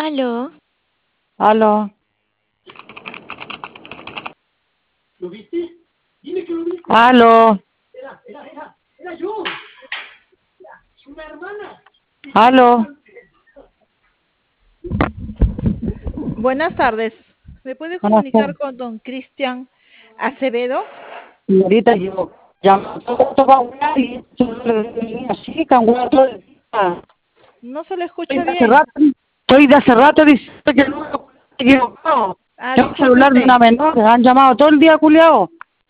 Aló, Aló. Aló. Aló. Buenas tardes. ¿Me puede Buenas comunicar tardes. con don Cristian Acevedo? Señorita, yo llamo todo para hablar y así, que han hablado todo el día. No se le Estoy escucha de hace bien. rato, estoy de hace rato diciendo que no me he equivocado. Ah, Tengo el celular de discúlpeme. una menor, han llamado todo el día, culiao.